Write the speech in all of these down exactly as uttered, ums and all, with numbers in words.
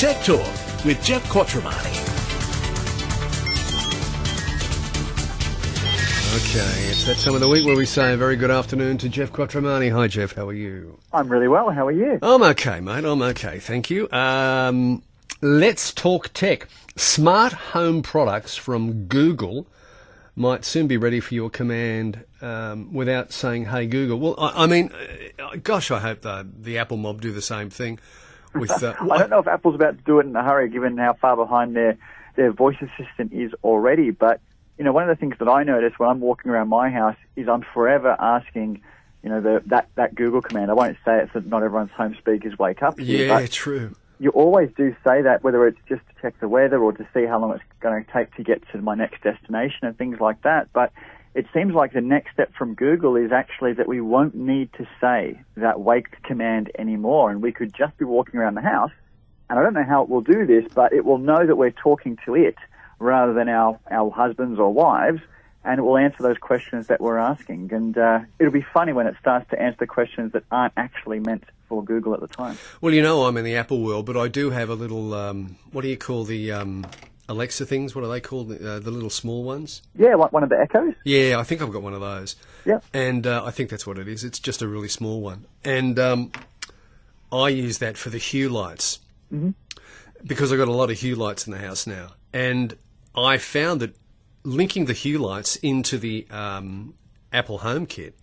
Tech Talk with Jeff Quattromani. Okay, it's that time of the week where we say a very good afternoon to Jeff Quattromani. Hi, Jeff. How are you? I'm really well. How are you? I'm okay, mate. I'm okay. Thank you. Um, let's talk tech. Smart home products from Google might soon be ready for your command um, without saying, hey, Google. Well, I, I mean, uh, gosh, I hope the, the Apple mob do the same thing. With uh, I don't know if Apple's about to do it in a hurry, given how far behind their, their voice assistant is already. But, you know, one of the things that I notice when I'm walking around my house is I'm forever asking, you know, the, that, that Google command. I won't say it so that not everyone's home speakers wake up. Yeah, here, but true. You always do say that, whether it's just to check the weather or to see how long it's going to take to get to my next destination and things like that. But it seems like the next step from Google is actually that we won't need to say that wake command anymore, and we could just be walking around the house. And I don't know how it will do this, but it will know that we're talking to it rather than our, our husbands or wives, and it will answer those questions that we're asking. And uh, it'll be funny when it starts to answer the questions that aren't actually meant for Google at the time. Well, you know I'm in the Apple world, but I do have a little, um, what do you call the um, Alexa things? What are they called? Uh, the little small ones? Yeah, like one of the Echoes? Yeah, I think I've got one of those. Yeah. And uh, I think that's what it is. It's just a really small one. And um, I use that for the Hue lights mm-hmm. because I've got a lot of Hue lights in the house now. And I found that linking the Hue lights into the um, Apple HomeKit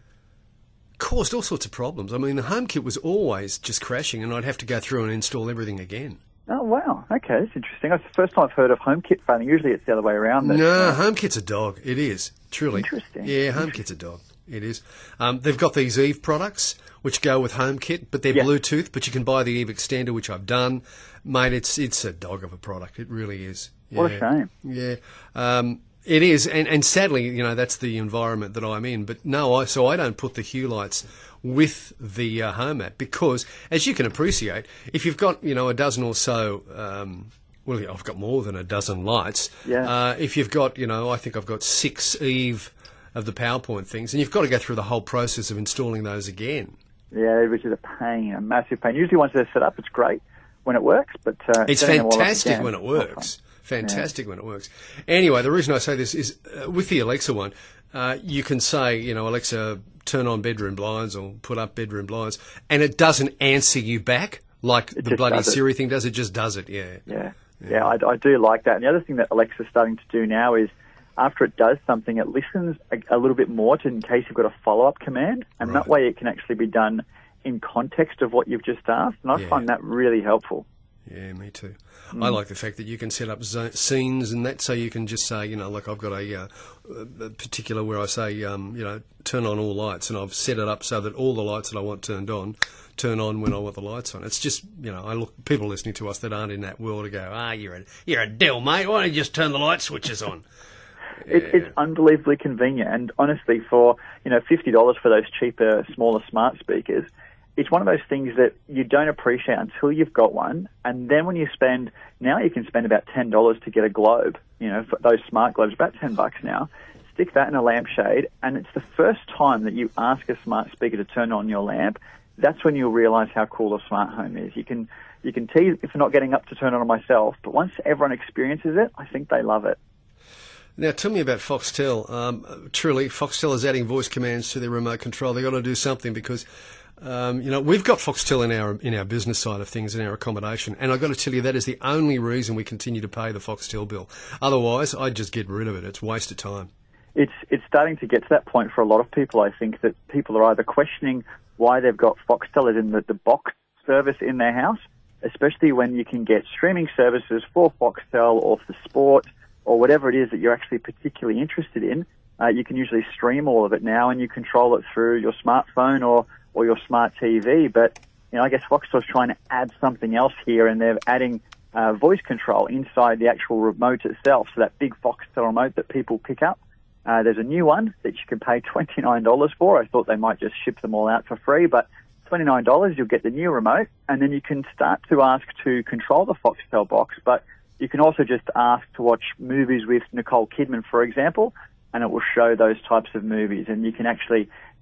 caused all sorts of problems. I mean, the HomeKit was always just crashing, and I'd have to go through and install everything again. Oh, wow. Okay, that's interesting. That's the first time I've heard of HomeKit failing. Usually it's the other way around. No, uh, HomeKit's a dog. It is, truly. Interesting. Yeah, HomeKit's a dog. It is. Um, they've got these Eve products, which go with HomeKit, but they're yeah. Bluetooth, but you can buy the Eve extender, which I've done. Mate, it's it's a dog of a product. It really is. Yeah. What a shame. Yeah. Um, it is, and, and sadly, you know, that's the environment that I'm in. But no, I, so I don't put the Hue lights with the uh, Home app because, as you can appreciate, if you've got, you know, a dozen or so, um, well, I've got more than a dozen lights. Yeah. Uh, if you've got, you know, I think I've got six Eve of the PowerPoint things, and you've got to go through the whole process of installing those again. Yeah, which is a pain, a massive pain. Usually once they're set up, it's great when it works, but uh, it's fantastic when it works. Fantastic yeah. when it works. Anyway, the reason I say this is uh, with the Alexa one, uh, you can say, you know, Alexa, turn on bedroom blinds or put up bedroom blinds, and it doesn't answer you back like it the bloody Siri it. thing does. It just does it, yeah. Yeah, yeah, yeah I, I do like that. And the other thing that Alexa's starting to do now is after it does something, it listens a, a little bit more to in case you've got a follow-up command, and right. that way it can actually be done in context of what you've just asked, and I yeah. find that really helpful. Yeah, me too. Mm. I like the fact that you can set up zo- scenes and that, so you can just say, you know, like I've got a, uh, a particular where I say, um, you know, turn on all lights, and I've set it up so that all the lights that I want turned on turn on when I want the lights on. It's just, you know, I look people listening to us that aren't in that world to go, ah, you're a you're a dill, mate. Why don't you just turn the light switches on? It, yeah. It's unbelievably convenient, and honestly, for you know fifty dollars for those cheaper, smaller smart speakers, it's one of those things that you don't appreciate until you've got one, and then when you spend, now you can spend about ten dollars to get a globe, you know, for those smart globes, about ten bucks now. Stick that in a lampshade, and it's the first time that you ask a smart speaker to turn on your lamp. That's when you'll realise how cool a smart home is. You can you can tease if I'm not getting up to turn on myself, but once everyone experiences it, I think they love it. Now, tell me about Foxtel. Um, truly, Foxtel is adding voice commands to their remote control. They've got to do something because, um, you know, we've got Foxtel in our in our business side of things, in our accommodation, and I've got to tell you that is the only reason we continue to pay the Foxtel bill. Otherwise, I'd just get rid of it. It's a waste of time. It's it's starting to get to that point for a lot of people. I think that people are either questioning why they've got Foxtel as in the, the box service in their house, especially when you can get streaming services for Foxtel or for sport or whatever it is that you're actually particularly interested in. Uh, you can usually stream all of it now, and you control it through your smartphone or, or your smart T V. But you know, I guess Foxtel's trying to add something else here, and they're adding uh, voice control inside the actual remote itself. So that big Foxtel remote that people pick up. Uh, there's a new one that you can pay twenty-nine dollars for. I thought they might just ship them all out for free, but twenty-nine dollars, you'll get the new remote, and then you can start to ask to control the Foxtel box, but you can also just ask to watch movies with Nicole Kidman, for example, and it will show those types of movies, and you can actually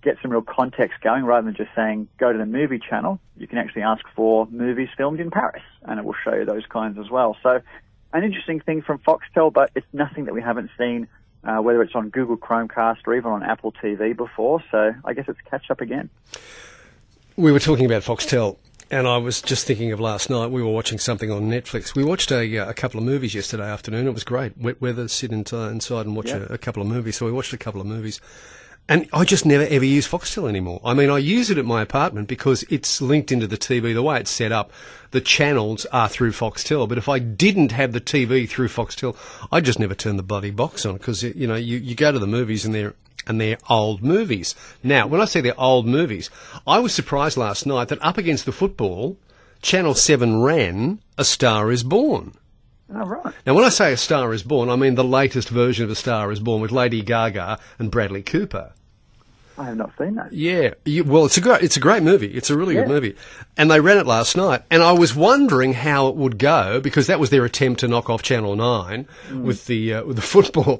get some real context going rather than just saying, go to the movie channel. You can actually ask for movies filmed in Paris, and it will show you those kinds as well. So an interesting thing from Foxtel, but it's nothing that we haven't seen, uh, whether it's on Google Chromecast or even on Apple T V before. So I guess it's catch up again. We were talking about Foxtel, and I was just thinking of last night. We were watching something on Netflix. We watched a, uh, a couple of movies yesterday afternoon. It was great. Wet weather, sit inside and watch Yep. a, a couple of movies. So we watched a couple of movies. And I just never ever use Foxtel anymore. I mean, I use it at my apartment because it's linked into the T V. The way it's set up, the channels are through Foxtel. But if I didn't have the T V through Foxtel, I'd just never turn the bloody box on because, you know, you, you go to the movies and they're and they're old movies. Now, when I say they're old movies, I was surprised last night that up against the football, Channel seven ran A Star Is Born. Oh, right. Now, when I say A Star Is Born, I mean the latest version of A Star Is Born with Lady Gaga and Bradley Cooper. I have not seen that. Yeah, you, well, it's a great, it's a great movie. It's a really Yeah. good movie, and they ran it last night. And I was wondering how it would go because that was their attempt to knock off Channel Nine Mm. with the uh, with the football.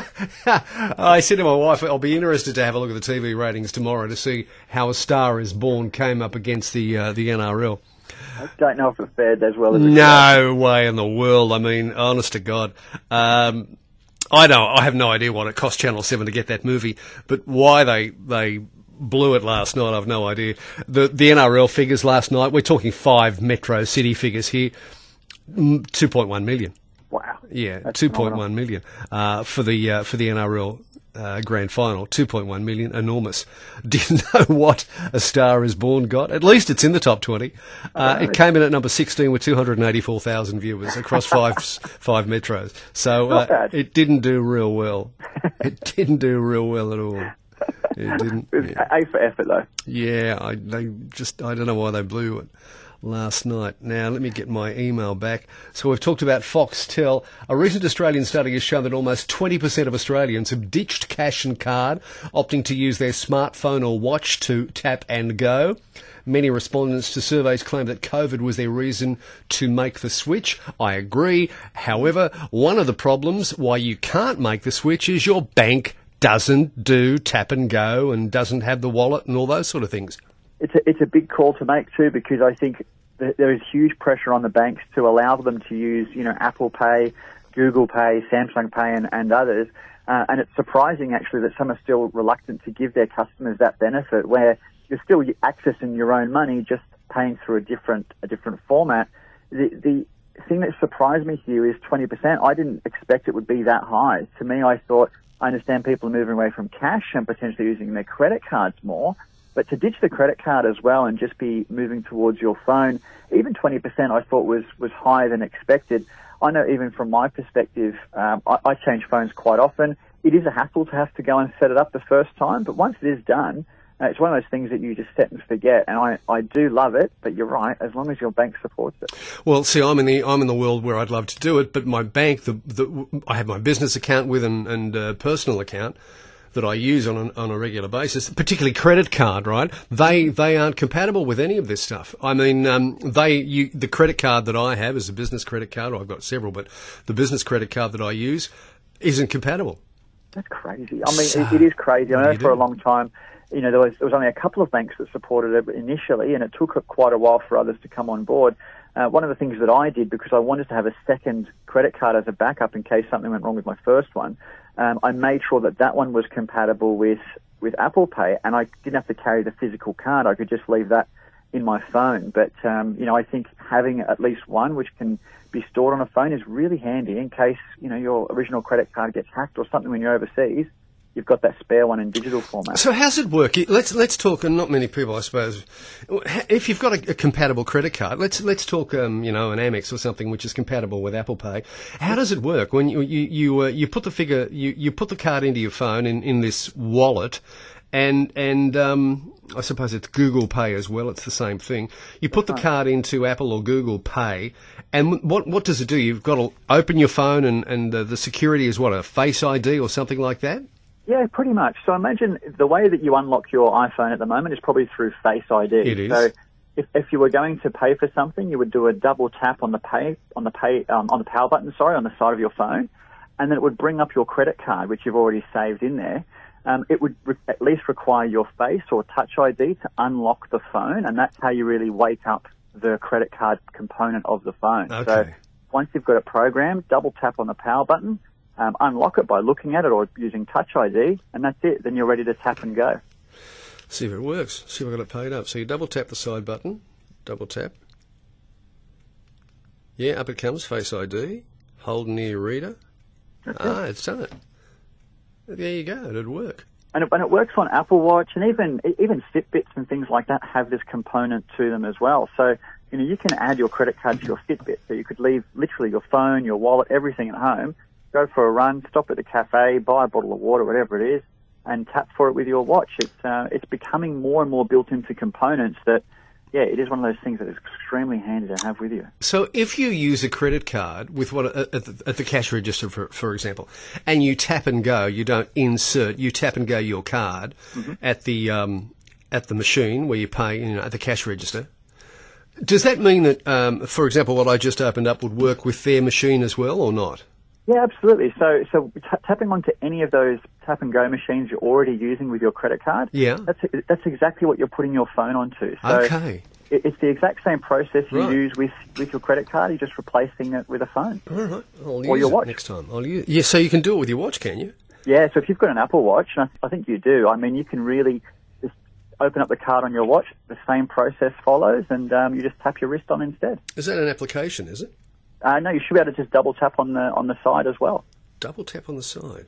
I said to my wife, "I'll be interested to have a look at the T V ratings tomorrow to see how A Star Is Born came up against the uh, the N R L." I don't know if it fared as well as it No way in the world. I mean, honest to God. Um, I know, I have no idea what it cost Channel seven to get that movie, but why they they blew it last night, I've no idea. The the N R L figures last night, we're talking five metro city figures here, mm, two point one million. Wow. Yeah, That's two point phenomenal. one million uh, for the uh, for the N R L uh, grand final. two point one million, enormous. Do you know what A Star Is Born got? At least it's in the top twenty. Uh, it came in at number sixteen with two hundred eighty-four thousand viewers across five five metros. So Not uh, bad. it didn't do real well. It didn't do real well at all. It didn't. It was Yeah, A for effort, though. yeah I, they just I don't know why they blew it last night. Now, let me get my email back. So we've talked about Foxtel. A recent Australian study has shown that almost twenty percent of Australians have ditched cash and card, opting to use their smartphone or watch to tap and go. Many respondents to surveys claim that COVID was their reason to make the switch. I agree. However, one of the problems why you can't make the switch is your bank doesn't do tap and go and doesn't have the wallet and all those sort of things. It's a, it's a big call to make too, because I think th- there is huge pressure on the banks to allow them to use, you know, Apple Pay, Google Pay, Samsung Pay, and, and others. Uh, and it's surprising actually that some are still reluctant to give their customers that benefit, where you're still accessing your own money, just paying through a different a different format. The the thing that surprised me here is twenty percent. I didn't expect it would be that high. To me, I thought, I understand people are moving away from cash and potentially using their credit cards more. But to ditch the credit card as well and just be moving towards your phone, even twenty percent I thought was, was higher than expected. I know even from my perspective, um, I, I change phones quite often. It is a hassle to have to go and set it up the first time, but once it is done, uh, it's one of those things that you just set and forget. And I, I do love it, but you're right, as long as your bank supports it. Well, see, I'm in the I'm in the world where I'd love to do it, but my bank, the, the I have my business account with and, and uh, personal account that I use on an, on a regular basis, particularly credit card, right? They they aren't compatible with any of this stuff. I mean, um, they you, the credit card that I have is a business credit card. Or I've got several, but the business credit card that I use isn't compatible. That's crazy. I mean, So, it, it is crazy. I what do know you for a do? long time, you know, there was, there was only a couple of banks that supported it initially, and it took quite a while for others to come on board. Uh, one of the things that I did, because I wanted to have a second credit card as a backup in case something went wrong with my first one, um, I made sure that that one was compatible with, with Apple Pay, and I didn't have to carry the physical card. I could just leave that in my phone. But, um, you know, I think having at least one which can be stored on a phone is really handy in case, you know, your original credit card gets hacked or something when you're overseas. You've got that spare one in digital format. So how's it work? Let's let's talk, and not many people, I suppose. If you've got a, a compatible credit card, let's let's talk, um, you know, an Amex or something which is compatible with Apple Pay. How does it work when you you you, uh, you put the figure you, you put the card into your phone in, in this wallet, and and um, I suppose it's Google Pay as well. It's the same thing. You put the card into Apple or Google Pay, and what what does it do? You've got to open your phone, and and uh, the security is what, a Face I D or something like that. Yeah, pretty much. So imagine the way that you unlock your iPhone at the moment is probably through Face I D. It is. So if, if you were going to pay for something, you would do a double tap on the pay on the pay um, on the power button, sorry, on the side of your phone, and then it would bring up your credit card, which you've already saved in there. um, it would re- at least require your face or Touch I D to unlock the phone, and that's how you really wake up the credit card component of the phone. Okay. So once you've got it programmed, double tap on the power button, um, unlock it by looking at it or using Touch I D, and that's it. Then you're ready to tap and go. See if it works. See if I got it paid up. So you double tap the side button, double tap. Yeah, up it comes, Face I D. Hold near your reader. That's ah, it. it's done it. There you go. It'd work. And it, and it works on Apple Watch, and even even Fitbits and things like that have this component to them as well. So, you know, you can add your credit card to your Fitbit. So you could leave literally your phone, your wallet, everything at home, go for a run, stop at the cafe, buy a bottle of water, whatever it is, and tap for it with your watch. It's uh, it's becoming more and more built into components that, yeah, it is one of those things that is extremely handy to have with you. So if you use a credit card with what at the, at the cash register, for for example, and you tap and go, you don't insert, you tap and go your card mm-hmm. at the um, at the machine where you pay, you know, at the cash register. Does that mean that, um, for example, what I just opened up would work with their machine as well, or not? Yeah, absolutely. So, so t- tapping onto any of those tap and go machines you're already using with your credit card, yeah, that's that's exactly what you're putting your phone onto. So okay, it, it's the exact same process you right. use with, with your credit card. You're just replacing it with a phone. All right, I'll or use your it watch next time. I'll use. Yeah, so you can do it with your watch, can you? Yeah. So if you've got an Apple Watch, and I, I think you do, I mean, you can really just open up the card on your watch. The same process follows, and um, you just tap your wrist on instead. Is that an application? Is it? Uh, no, you should be able to just double tap on the on the side as well. Double tap on the side.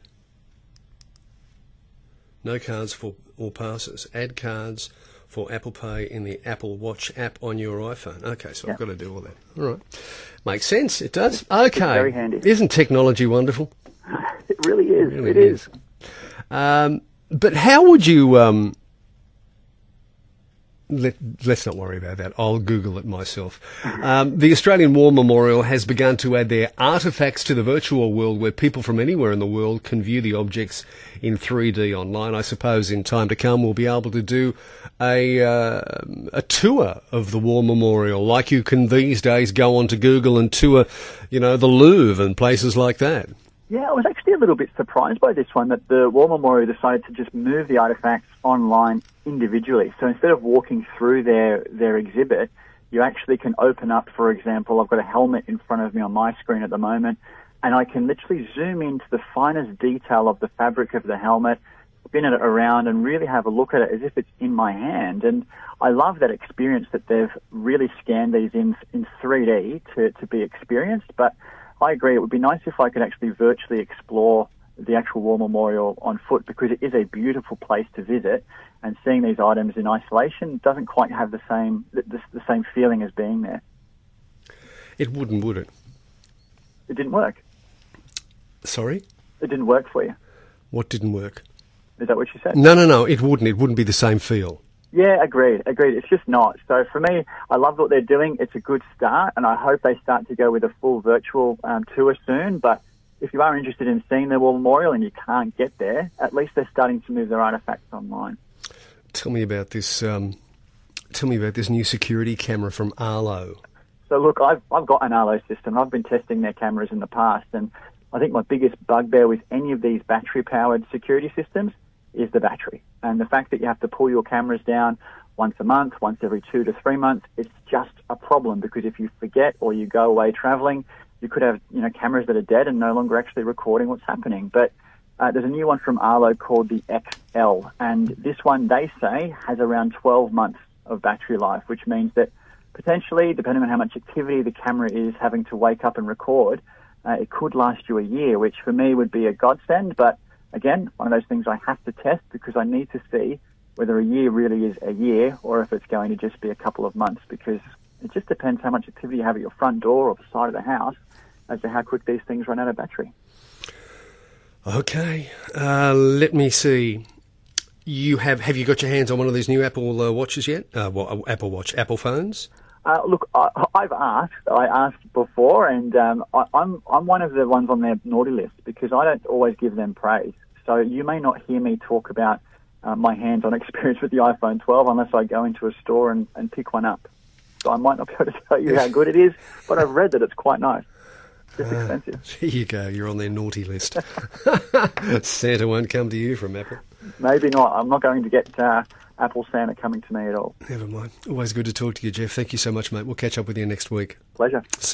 No cards for or passes. Add cards for Apple Pay in the Apple Watch app on your iPhone. Okay, so yeah. I've got to do all that. All right. Makes sense. It does. Okay. It's very handy. Isn't technology wonderful? It really is. It, really it is. is. Um, but how would you... Um, Let, let's not worry about that. I'll Google it myself. Um, the Australian War Memorial has begun to add their artefacts to the virtual world where people from anywhere in the world can view the objects in three D online. I suppose in time to come we'll be able to do a, uh, a tour of the War Memorial like you can these days go onto Google and tour, you know, the Louvre and places like that. Yeah, I was actually a little bit surprised by this one, that the War Memorial decided to just move the artefacts online individually. So instead of walking through their, their exhibit, you actually can open up, for example, I've got a helmet in front of me on my screen at the moment, and I can literally zoom into the finest detail of the fabric of the helmet, spin it around, and really have a look at it as if it's in my hand. And I love that experience that they've really scanned these in, in three D to, to be experienced, but I agree. It would be nice if I could actually virtually explore the actual War Memorial on foot, because it is a beautiful place to visit, and seeing these items in isolation doesn't quite have the same the, the same feeling as being there. It wouldn't, would it? It didn't work. Sorry? It didn't work for you. What didn't work? Is that what you said? No, no, no. It wouldn't. It wouldn't be the same feel. Yeah, agreed, agreed. It's just not. So for me, I love what they're doing. It's a good start, and I hope they start to go with a full virtual um, tour soon. But if you are interested in seeing the War Memorial and you can't get there, at least they're starting to move their artefacts online. Tell me about this. Um, tell me about this new security camera from Arlo. So look, I've I've got an Arlo system. I've been testing their cameras in the past, and I think my biggest bugbear with any of these battery-powered security systems is the battery. And the fact that you have to pull your cameras down once a month, once every two to three months, it's just a problem, because if you forget or you go away traveling, you could have, you know, cameras that are dead and no longer actually recording what's happening. But uh, there's a new one from Arlo called the X L, and this one, they say, has around twelve months of battery life, which means that potentially, depending on how much activity the camera is having to wake up and record, uh, it could last you a year, which for me would be a godsend. But again, one of those things I have to test, because I need to see whether a year really is a year or if it's going to just be a couple of months, because it just depends how much activity you have at your front door or the side of the house as to how quick these things run out of battery. Okay, uh, let me see. You have have you got your hands on one of these new Apple uh, watches yet? Uh, well, Apple Watch, Apple phones? Uh, look, I, I've asked. I asked before, and um, I, I'm I'm one of the ones on their naughty list, because I don't always give them praise. So you may not hear me talk about uh, my hands-on experience with the iPhone twelve unless I go into a store and, and pick one up. So I might not be able to tell you how good it is, but I've read that it's quite nice. Just expensive. Uh, there you go. You're on their naughty list. Santa won't come to you from Apple. maybe not. I'm not going to get uh, Apple Santa coming to me at all. Never mind. Always good to talk to you, Jeff. Thank you so much, mate. We'll catch up with you next week. Pleasure. See